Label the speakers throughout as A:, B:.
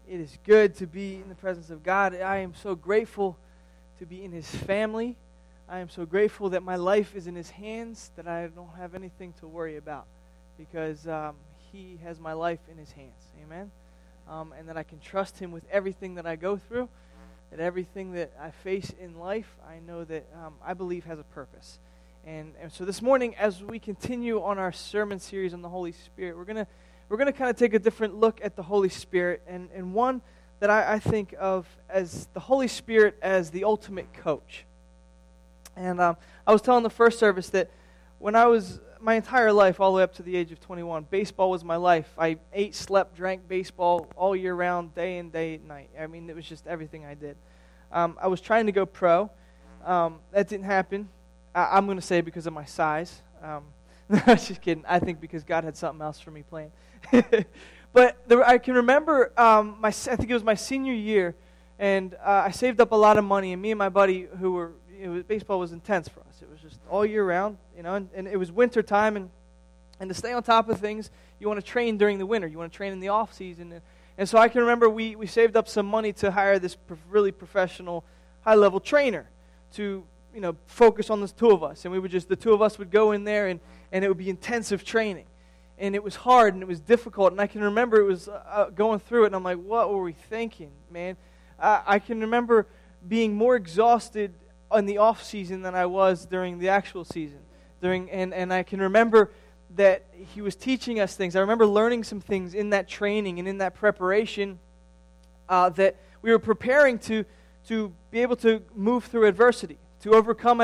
A: It is good to be in the presence of God. I am so grateful to be in His family. I am so grateful that my life is in His hands, that I don't have anything to worry about, because He has my life in His hands. Amen? And that I can trust Him with everything that I go through, that everything that I face in life, I know that I believe has a purpose. And so this morning, as we continue on our sermon series on the Holy Spirit, we're going to kind of take a different look at the Holy Spirit, and one that I think of as the Holy Spirit as the ultimate coach. And I was telling the first service that when I was, my entire life, all the way up to the age of 21, baseball was my life. I ate, slept, drank baseball all year round, day and night. I mean, it was just everything I did. I was trying to go pro. That didn't happen. I'm going to say because of my size. Just kidding. I think because God had something else for me playing. But I can remember, I think it was my senior year, and I saved up a lot of money, and me and my buddy, baseball was intense for us. It was just all year round, and it was winter time, and to stay on top of things, you want to train during the winter. You want to train in the off season, and so I can remember we saved up some money to hire this really professional, high-level trainer to focus on the two of us, and the two of us would go in there, and it would be intensive training. And it was hard, and it was difficult, and I can remember it was going through it, and I'm like, what were we thinking, man? I can remember being more exhausted in the off season than I was during the actual season. And I can remember that he was teaching us things. I remember learning some things in that training and in that preparation that we were preparing to be able to move through adversity, to overcome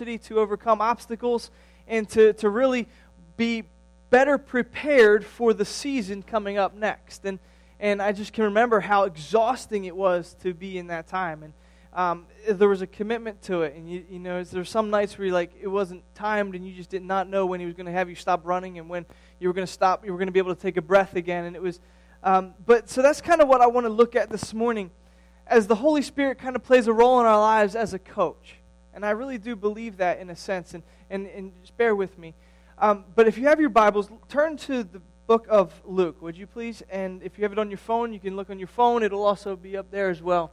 A: obstacles, and to really be better prepared for the season coming up next. And I just can remember how exhausting it was to be in that time. And there was a commitment to it. And there's some nights where it wasn't timed, and you just did not know when he was going to have you stop running and when you were going to stop, you were going to be able to take a breath again. And it was, so that's kind of what I want to look at this morning, as the Holy Spirit kind of plays a role in our lives as a coach. And I really do believe that in a sense, and just bear with me. But if you have your Bibles, turn to the book of Luke, would you please? And if you have it on your phone, you can look on your phone. It'll also be up there as well.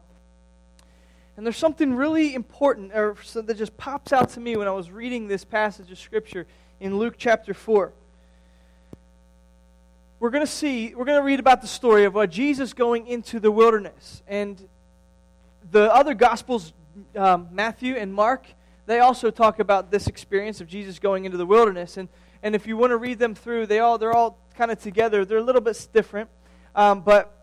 A: And there's something really important that just pops out to me when I was reading this passage of Scripture in Luke chapter 4. We're going to read about the story of Jesus going into the wilderness. And the other Gospels, Matthew and Mark, they also talk about this experience of Jesus going into the wilderness. And if you want to read them through, they're all kind of together. They're a little bit different. But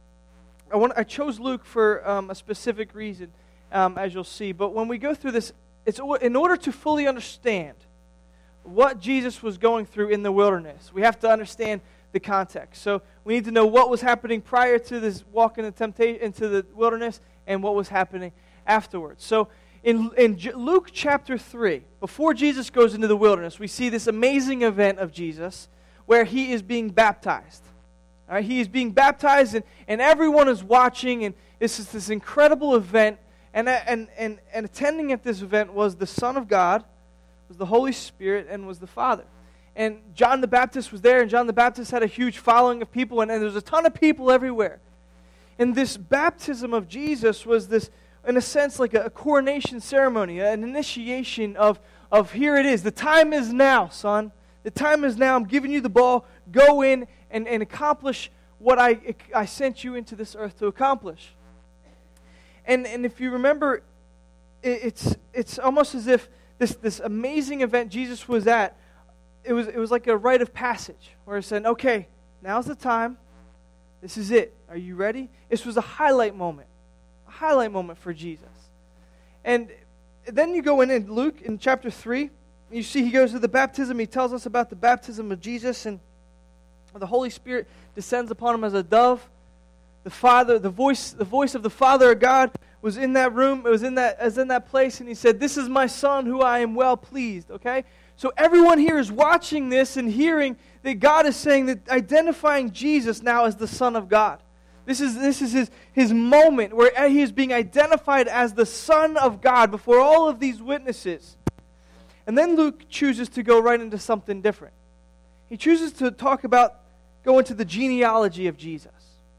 A: I chose Luke for a specific reason, as you'll see. But when we go through this, it's in order to fully understand what Jesus was going through in the wilderness, we have to understand the context. So we need to know what was happening prior to this walk into the wilderness and what was happening afterwards. So in Luke chapter 3, before Jesus goes into the wilderness, we see this amazing event of Jesus where he is being baptized. All right, he is being baptized, and everyone is watching, and this is this incredible event. And attending at this event was the Son of God, was the Holy Spirit, and was the Father. And John the Baptist was there, and John the Baptist had a huge following of people, and there was a ton of people everywhere. And this baptism of Jesus was this, in a sense, like a coronation ceremony, an initiation of here it is. The time is now, son. The time is now. I'm giving you the ball. Go in and accomplish what I sent you into this earth to accomplish. And if you remember, it's almost as if this amazing event Jesus was at, it was like a rite of passage, where it said, okay, now's the time. This is it. Are you ready? This was a highlight moment for Jesus. And then you go in Luke in chapter 3, and you see he goes to the baptism. He tells us about the baptism of Jesus, and the Holy Spirit descends upon him as a dove. The voice of the Father of God was in that room. It was in that place, and he said, "This is my Son, who I am well pleased." Okay, so everyone here is watching this and hearing that God is saying that, identifying Jesus now as the Son of God. This is his moment where he is being identified as the Son of God before all of these witnesses. And then Luke chooses to go right into something different. He chooses to go into the genealogy of Jesus.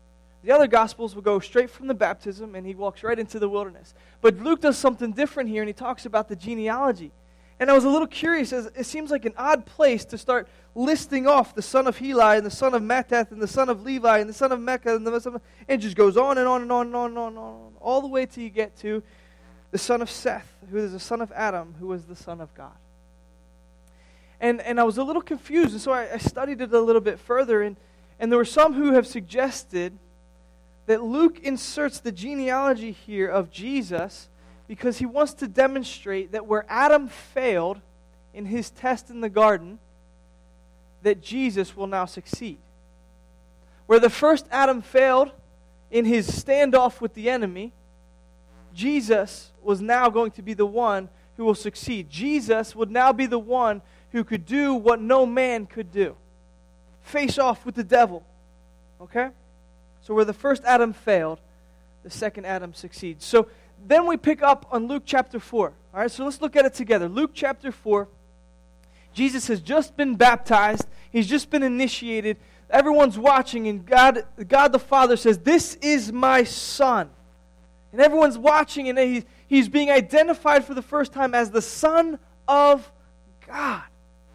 A: The other Gospels will go straight from the baptism, and he walks right into the wilderness. But Luke does something different here, and he talks about the genealogy. And I was a little curious, as it seems like an odd place to start listing off the son of Heli, and the son of Matthat, and the son of Levi, and the son of Mecca, and and it just goes on and on and on and on and on and on, all the way till you get to the son of Seth, who is the son of Adam, who was the son of God. And I was a little confused, and so I studied it a little bit further, and there were some who have suggested that Luke inserts the genealogy here of Jesus because he wants to demonstrate that where Adam failed in his test in the garden, that Jesus will now succeed. Where the first Adam failed in his standoff with the enemy, Jesus was now going to be the one who will succeed. Jesus would now be the one who could do what no man could do. Face off with the devil. Okay? So where the first Adam failed, the second Adam succeeds. So then we pick up on Luke chapter 4. All right, so let's look at it together. Luke chapter 4. Jesus has just been baptized. He's just been initiated. Everyone's watching, and God the Father says, "This is my Son." And everyone's watching, and he's being identified for the first time as the Son of God.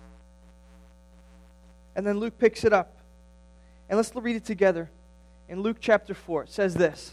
A: And then Luke picks it up. And let's read it together. In Luke chapter 4, it says this.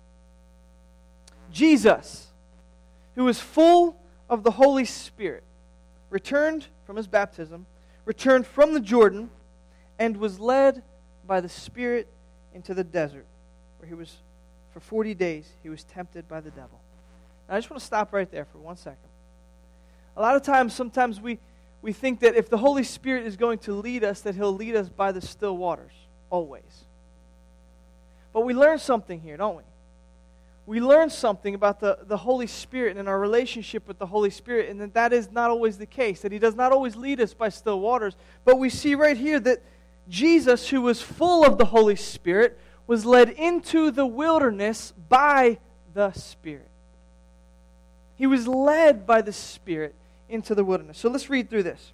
A: Jesus, who was full of the Holy Spirit, returned from his baptism, returned from the Jordan, and was led by the Spirit into the desert, where he was, for 40 days, he was tempted by the devil. Now, I just want to stop right there for 1 second. A lot of times, sometimes we think that if the Holy Spirit is going to lead us, that he'll lead us by the still waters, always. But we learn something here, don't we? We learn something about the Holy Spirit and our relationship with the Holy Spirit, and that is not always the case, that he does not always lead us by still waters. But we see right here that Jesus, who was full of the Holy Spirit, was led into the wilderness by the Spirit. He was led by the Spirit into the wilderness. So let's read through this.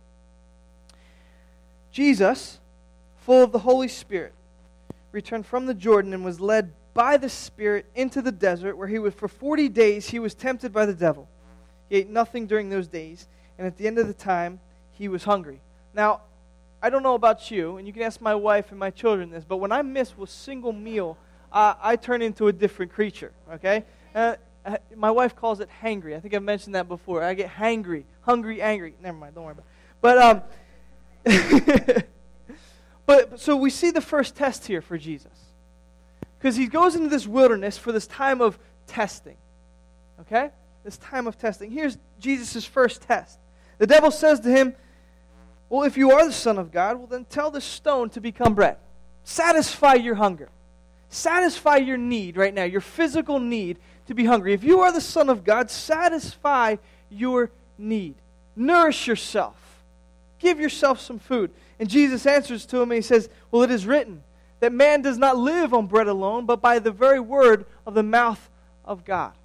A: Jesus, full of the Holy Spirit, returned from the Jordan and was led by the Spirit into the desert, where he was for 40 days he was tempted by the devil. He ate nothing during those days, and at the end of the time he was hungry. Now, I don't know about you, and you can ask my wife and my children this, but when I miss a single meal, I turn into a different creature, okay? My wife calls it hangry. I think I've mentioned that before. I get hangry, hungry, angry. Never mind, don't worry about it. But so we see the first test here for Jesus. Because he goes into this wilderness for this time of testing. Okay? This time of testing. Here's Jesus' first test. The devil says to him, well, if you are the Son of God, well then tell this stone to become bread. Satisfy your hunger. Satisfy your need right now, your physical need to be hungry. If you are the Son of God, satisfy your need. Nourish yourself. Give yourself some food. And Jesus answers to him and he says, well, it is written that man does not live on bread alone, but by the very word of the mouth of God.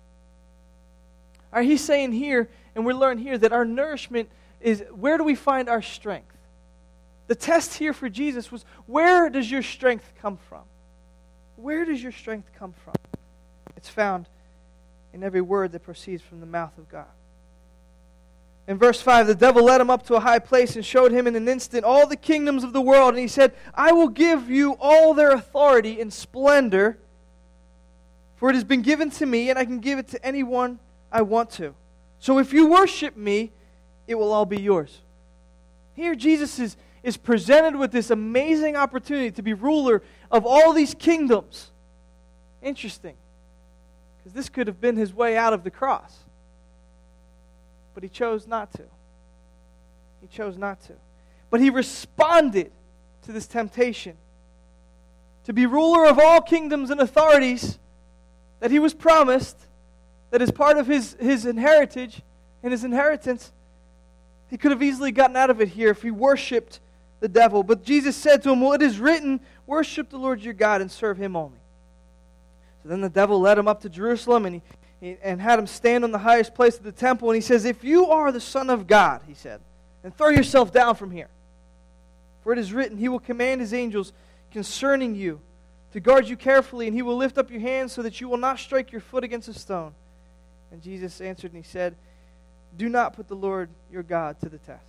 A: All right, he's saying here, and we learn here, that our nourishment is, where do we find our strength? The test here for Jesus was, where does your strength come from? Where does your strength come from? It's found in every word that proceeds from the mouth of God. In verse 5, the devil led him up to a high place and showed him in an instant all the kingdoms of the world. And he said, I will give you all their authority and splendor, for it has been given to me, and I can give it to anyone I want to. So if you worship me, it will all be yours. Here Jesus is presented with this amazing opportunity to be ruler of all these kingdoms. Interesting, because this could have been his way out of the cross. But he chose not to. He chose not to. But he responded to this temptation to be ruler of all kingdoms and authorities that he was promised, that is part of his heritage and his inheritance. He could have easily gotten out of it here if he worshipped the devil. But Jesus said to him, well, it is written, worship the Lord your God and serve him only. So then the devil led him up to Jerusalem and had him stand on the highest place of the temple. And he says, if you are the Son of God, he said, then throw yourself down from here. For it is written, he will command his angels concerning you to guard you carefully, and he will lift up your hands so that you will not strike your foot against a stone." And Jesus answered and he said, "Do not put the Lord your God to the test."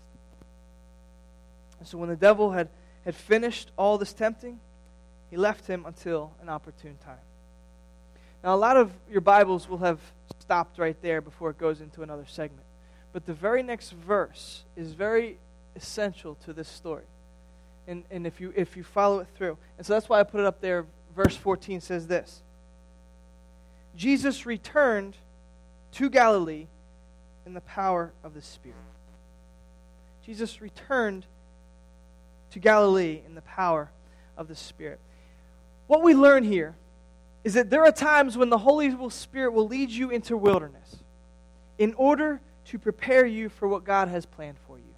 A: And so when the devil had finished all this tempting, he left him until an opportune time. Now, a lot of your Bibles will have stopped right there before it goes into another segment. But the very next verse is very essential to this story. And if you follow it through. And so that's why I put it up there. Verse 14 says this: Jesus returned to Galilee in the power of the Spirit. Jesus returned to Galilee in the power of the Spirit. What we learn here is that there are times when the Holy Spirit will lead you into wilderness in order to prepare you for what God has planned for you.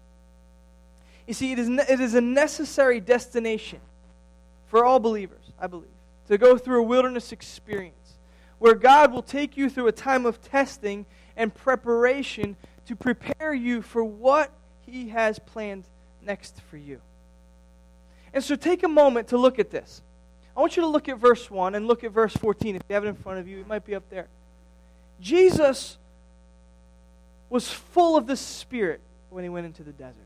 A: You see, it is a necessary destination for all believers, I believe, to go through a wilderness experience where God will take you through a time of testing and preparation to prepare you for what He has planned next for you. And so take a moment to look at this. I want you to look at verse 1 and look at verse 14. If you have it in front of you, it might be up there. Jesus was full of the Spirit when He went into the desert.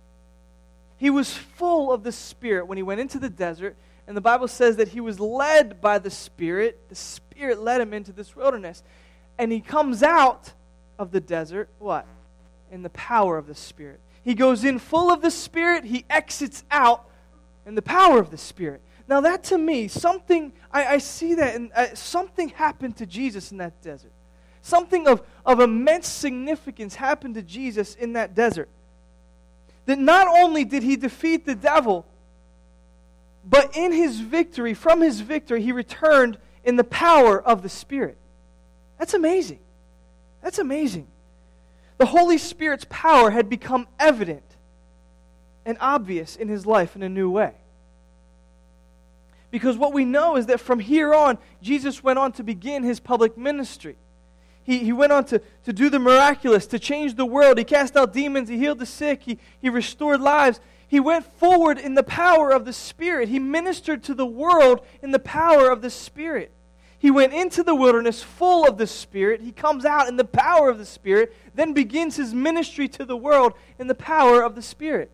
A: He was full of the Spirit when He went into the desert, and the Bible says that He was led by the Spirit. The Spirit led Him into this wilderness. And He comes out of the desert, what? In the power of the Spirit. He goes in full of the Spirit, He exits out in the power of the Spirit. Now that to me, I see that, and something happened to Jesus in that desert. Something of immense significance happened to Jesus in that desert. That not only did He defeat the devil, but in His victory, from His victory, He returned in the power of the Spirit. That's amazing. That's amazing. The Holy Spirit's power had become evident and obvious in His life in a new way. Because what we know is that from here on, Jesus went on to begin His public ministry. He went on to do the miraculous, to change the world. He cast out demons. He healed the sick. He restored lives. He went forward in the power of the Spirit. He ministered to the world in the power of the Spirit. He went into the wilderness full of the Spirit. He comes out in the power of the Spirit, then begins His ministry to the world in the power of the Spirit.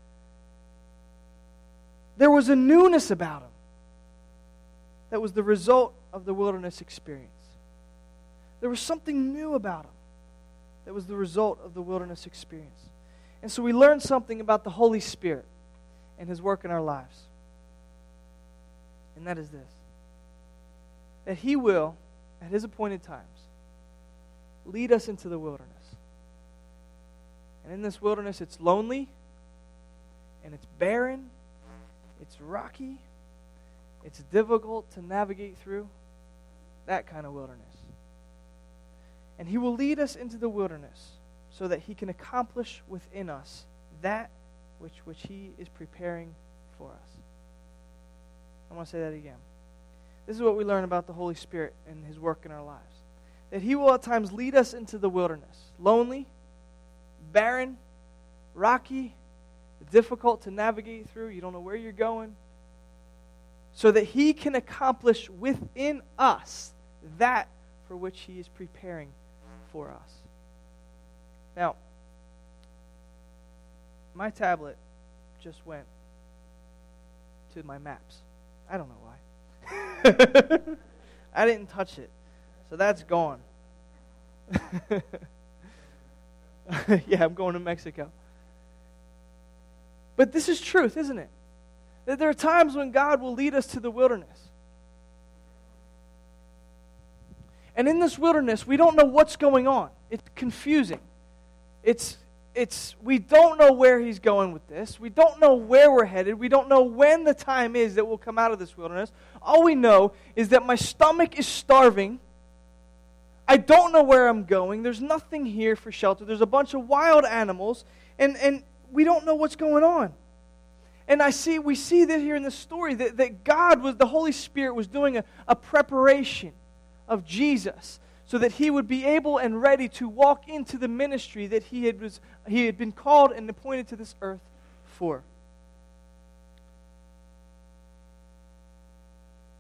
A: There was a newness about Him that was the result of the wilderness experience. There was something new about Him that was the result of the wilderness experience. And so we learn something about the Holy Spirit and His work in our lives. And that is this: that He will, at His appointed times, lead us into the wilderness. And in this wilderness, it's lonely, and it's barren, it's rocky, it's difficult to navigate through, that kind of wilderness. And He will lead us into the wilderness so that He can accomplish within us that which He is preparing for us. I want to say that again. This is what we learn about the Holy Spirit and His work in our lives. That He will at times lead us into the wilderness. Lonely, barren, rocky, difficult to navigate through. You don't know where you're going. So that He can accomplish within us that for which He is preparing for us. Now, my tablet just went to my maps. I don't know why. I didn't touch it. So that's gone. Yeah, I'm going to Mexico. But this is truth, isn't it? That there are times when God will lead us to the wilderness. And in this wilderness, we don't know what's going on. It's confusing. We don't know where He's going with this. We don't know where we're headed. We don't know when the time is that we'll come out of this wilderness. All we know is that my stomach is starving. I don't know where I'm going. There's nothing here for shelter. There's a bunch of wild animals, and we don't know what's going on. And we see that here in the story that the Holy Spirit was doing a preparation of Jesus so that He would be able and ready to walk into the ministry that he had been called and appointed to this earth for.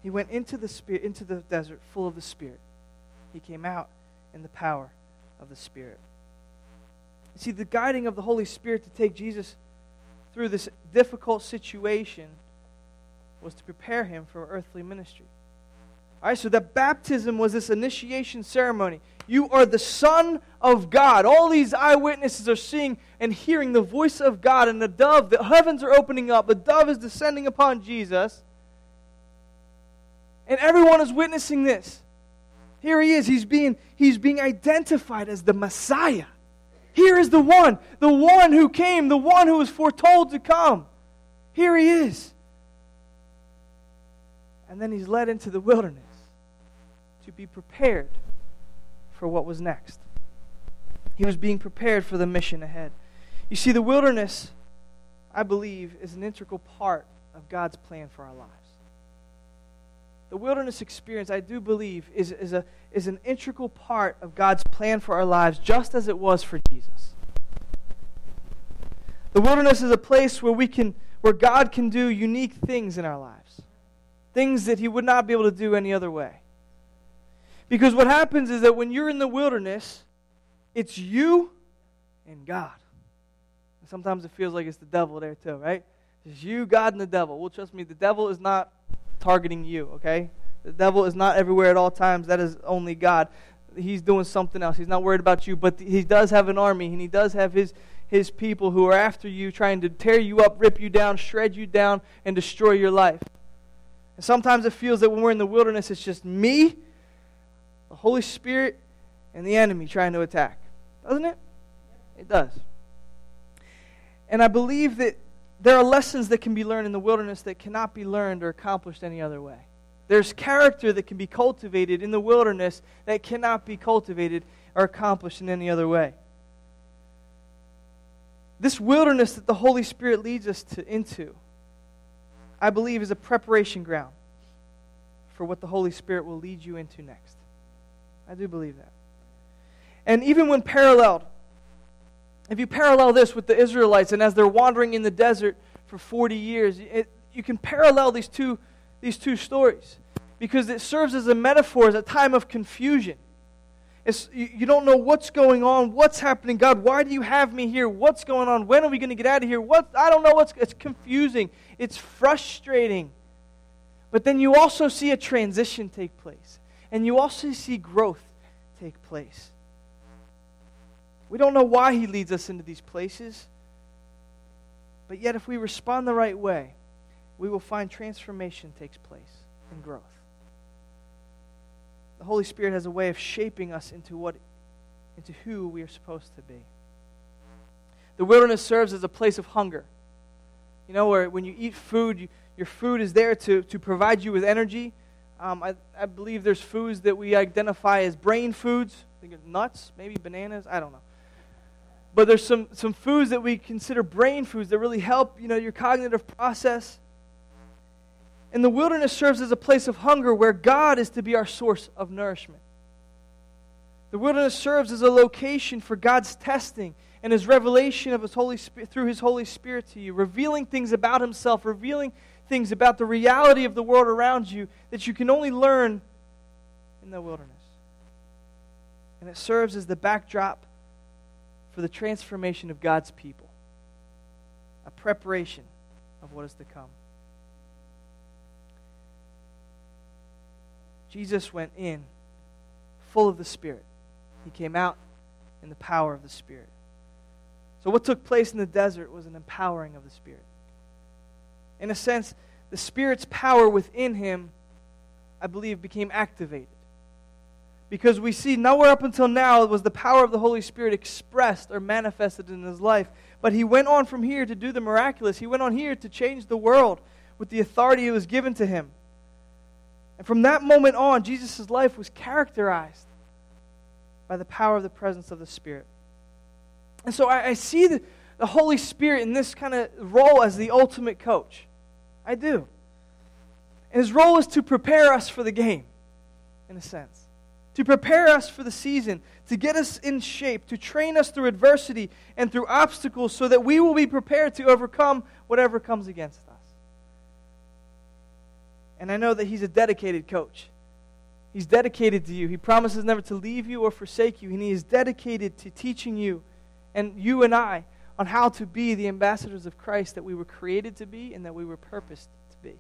A: He went into the desert full of the Spirit. He came out in the power of the Spirit. You see, the guiding of the Holy Spirit to take Jesus through this difficult situation was to prepare him for earthly ministry. All right, so that baptism was this initiation ceremony. You are the Son of God. All these eyewitnesses are seeing and hearing the voice of God, and the dove, the heavens are opening up, the dove is descending upon Jesus, and everyone is witnessing this. Here he is. He's being identified as the Messiah. Here is the one who came, the one who was foretold to come. Here he is. And then he's led into the wilderness to be prepared for what was next. He was being prepared for the mission ahead. You see, the wilderness, I believe, is an integral part of God's plan for our lives. The wilderness experience, I do believe, is an integral part of God's plan for our lives, just as it was for Jesus. The wilderness is a place where God can do unique things in our lives. Things that he would not be able to do any other way. Because what happens is that when you're in the wilderness, it's you and God. And sometimes it feels like it's the devil there too, right? It's you, God, and the devil. Well, trust me, the devil is not targeting you, okay? The devil is not everywhere at all times. That is only God. He's doing something else. He's not worried about you, but he does have an army, and he does have his people who are after you, trying to tear you up, rip you down, shred you down, and destroy your life. And sometimes it feels that when we're in the wilderness, it's just me, the Holy Spirit, and the enemy trying to attack. Doesn't it? It does. And I believe that there are lessons that can be learned in the wilderness that cannot be learned or accomplished any other way. There's character that can be cultivated in the wilderness that cannot be cultivated or accomplished in any other way. This wilderness that the Holy Spirit leads us into, I believe, is a preparation ground for what the Holy Spirit will lead you into next. I do believe that. And even when paralleled, if you parallel this with the Israelites, and as they're wandering in the desert for 40 years, you can parallel these two stories, because it serves as a metaphor, as a time of confusion. You don't know what's going on, what's happening. God, why do you have me here? What's going on? When are we going to get out of here? I don't know. It's confusing. It's frustrating. But then you also see a transition take place, and you also see growth take place. We don't know why he leads us into these places, but yet if we respond the right way, we will find transformation takes place and growth. The Holy Spirit has a way of shaping us into who we are supposed to be. The wilderness serves as a place of hunger. You know, where when you eat food, your food is there to provide you with energy. I believe there's foods that we identify as brain foods. I think it's nuts, maybe bananas, I don't know. But there's some foods that we consider brain foods that really help, your cognitive process. And the wilderness serves as a place of hunger where God is to be our source of nourishment. The wilderness serves as a location for God's testing and His revelation of His Holy Spirit through His Holy Spirit to you, revealing things about Himself, revealing things about the reality of the world around you that you can only learn in the wilderness. And it serves as the backdrop for the transformation of God's people, a preparation of what is to come. Jesus went in full of the Spirit. He came out in the power of the Spirit. So what took place in the desert was an empowering of the Spirit. In a sense, the Spirit's power within him, I believe, became activated. Because we see nowhere up until now was the power of the Holy Spirit expressed or manifested in his life. But he went on from here to do the miraculous. He went on here to change the world with the authority that was given to him. And from that moment on, Jesus' life was characterized by the power of the presence of the Spirit. And so I see the Holy Spirit in this kind of role as the ultimate coach. I do. And his role is to prepare us for the game, in a sense. To prepare us for the season, to get us in shape, to train us through adversity and through obstacles so that we will be prepared to overcome whatever comes against us. And I know that He's a dedicated coach. He's dedicated to you. He promises never to leave you or forsake you. And He is dedicated to teaching you and you and I on how to be the ambassadors of Christ that we were created to be and that we were purposed to be.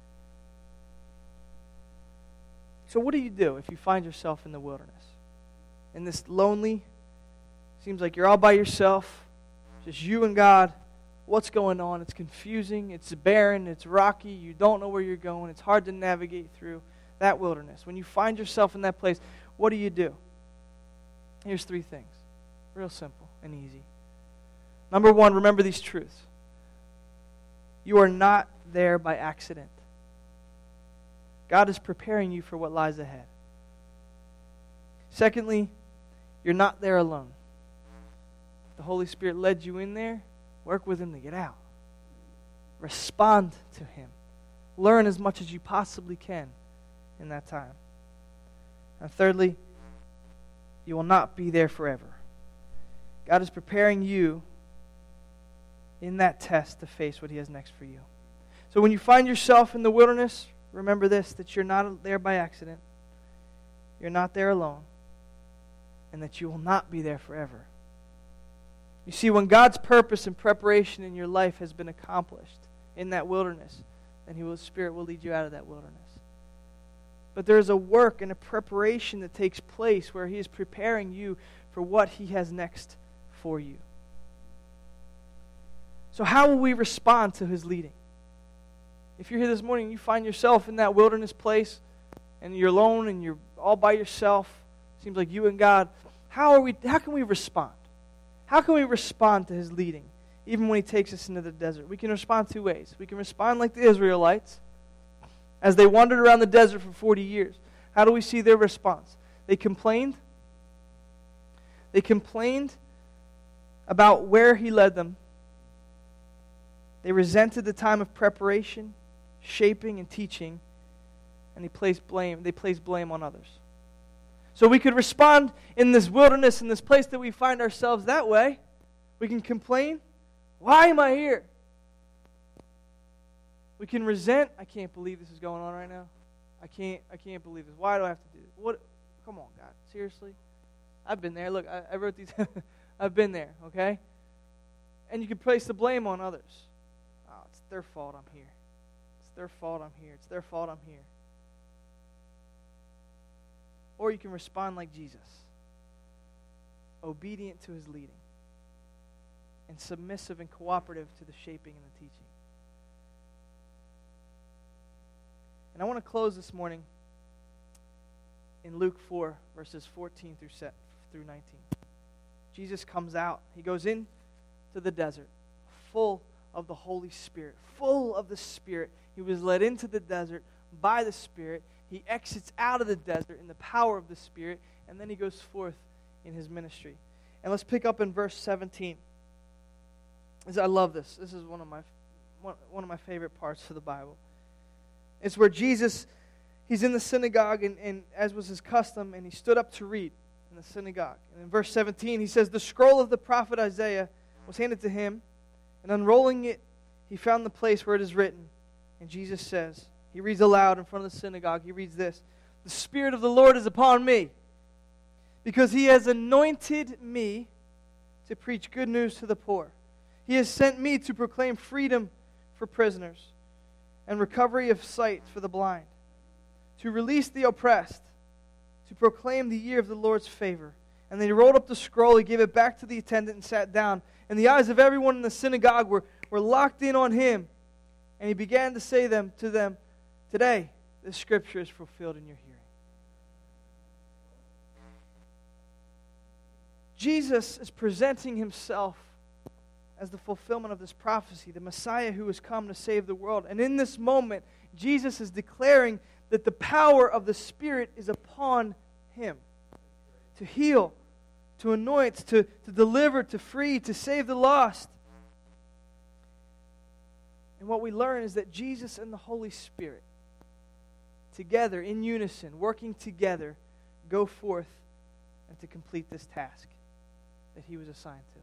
A: So what do you do if you find yourself in the wilderness? In this lonely, seems like you're all by yourself, just you and God. What's going on? It's confusing, it's barren, it's rocky, you don't know where you're going, it's hard to navigate through that wilderness. When you find yourself in that place, what do? Here's 3 things. Real simple and easy. Number 1, remember these truths. You are not there by accident. God is preparing you for what lies ahead. Secondly, you're not there alone. The Holy Spirit led you in there. Work with Him to get out. Respond to Him. Learn as much as you possibly can in that time. And thirdly, you will not be there forever. God is preparing you in that test to face what He has next for you. So when you find yourself in the wilderness, remember this, that you're not there by accident. You're not there alone. And that you will not be there forever. You see, when God's purpose and preparation in your life has been accomplished in that wilderness, then His Spirit will lead you out of that wilderness. But there is a work and a preparation that takes place where He is preparing you for what He has next for you. So how will we respond to His leading? If you're here this morning and you find yourself in that wilderness place and you're alone and you're all by yourself, seems like you and God, how can we respond? How can we respond to His leading, even when He takes us into the desert? We can respond 2 ways. We can respond like the Israelites, as they wandered around the desert for 40 years. How do we see their response? They complained. They complained about where He led them. They resented the time of preparation, shaping, and teaching, and they placed blame on others. So we could respond in this wilderness, in this place that we find ourselves that way. We can complain. Why am I here? We can resent. I can't believe this is going on right now. I can't believe this. Why do I have to do this? What? Come on, God. Seriously? I've been there. Look, I wrote these. I've been there, okay? And you can place the blame on others. Oh, it's their fault I'm here. It's their fault I'm here. It's their fault I'm here. Or you can respond like Jesus, obedient to His leading, and submissive and cooperative to the shaping and the teaching. And I want to close this morning in Luke 4, verses 14 through 19. Jesus comes out. He goes into the desert, full of the Holy Spirit, full of the Spirit. He was led into the desert by the Spirit. He exits out of the desert in the power of the Spirit, and then He goes forth in His ministry. And let's pick up in verse 17. I love this. This is one of my favorite parts of the Bible. It's where Jesus, He's in the synagogue, and as was His custom, and He stood up to read in the synagogue. And in verse 17, He says, "The scroll of the prophet Isaiah was handed to Him, and unrolling it, He found the place where it is written." And Jesus says, He reads aloud in front of the synagogue. He reads this: "The Spirit of the Lord is upon me, because He has anointed me to preach good news to the poor. He has sent me to proclaim freedom for prisoners and recovery of sight for the blind, to release the oppressed, to proclaim the year of the Lord's favor." And then He rolled up the scroll, He gave it back to the attendant and sat down. And the eyes of everyone in the synagogue were locked in on Him. And He began to say to them, "Today, this scripture is fulfilled in your hearing." Jesus is presenting Himself as the fulfillment of this prophecy, the Messiah who has come to save the world. And in this moment, Jesus is declaring that the power of the Spirit is upon Him to heal, to anoint, to deliver, to free, to save the lost. And what we learn is that Jesus and the Holy Spirit, together, in unison, working together, go forth and to complete this task that He was assigned to.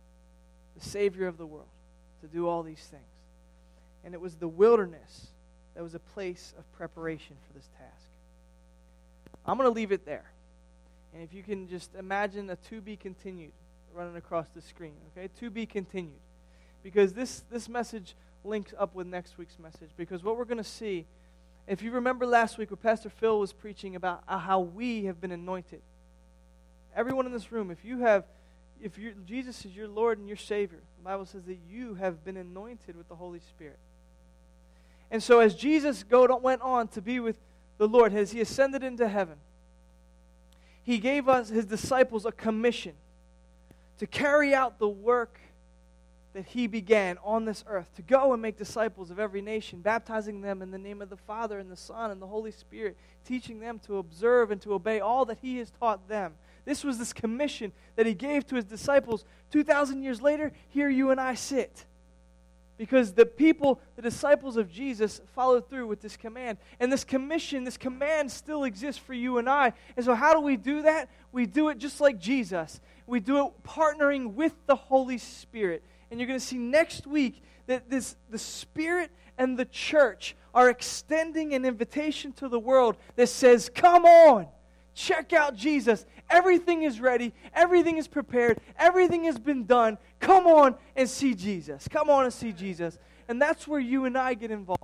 A: The Savior of the world, to do all these things. And it was the wilderness that was a place of preparation for this task. I'm going to leave it there. And if you can just imagine a to be continued running across the screen, okay? To be continued. Because this message links up with next week's message. Because what we're going to see, if you remember last week where Pastor Phil was preaching about how we have been anointed. Everyone in this room, if Jesus is your Lord and your Savior, the Bible says that you have been anointed with the Holy Spirit. And so as Jesus went on to be with the Lord, as he ascended into heaven, he gave us, his disciples, a commission to carry out the work that he began on this earth, to go and make disciples of every nation, baptizing them in the name of the Father and the Son and the Holy Spirit, teaching them to observe and to obey all that he has taught them. This was this commission that he gave to his disciples. 2,000 years later, here you and I sit. Because the disciples of Jesus, followed through with this command. And this commission, this command still exists for you and I. And so how do we do that? We do it just like Jesus. We do it partnering with the Holy Spirit. And you're going to see next week that the Spirit and the church are extending an invitation to the world that says, come on, check out Jesus. Everything is ready. Everything is prepared. Everything has been done. Come on and see Jesus. Come on and see Jesus. And that's where you and I get involved.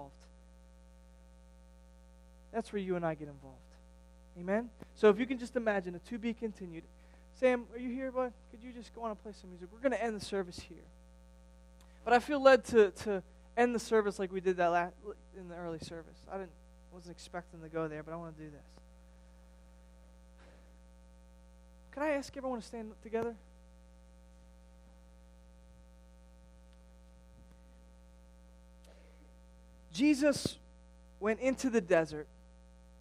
A: That's where you and I get involved. Amen? So if you can just imagine a to be continued. Sam, are you here, bud? Could you just go on and play some music? We're going to end the service here. But I feel led to end the service like we did that in the early service. I wasn't expecting to go there, but I want to do this. Can I ask everyone to stand together? Jesus went into the desert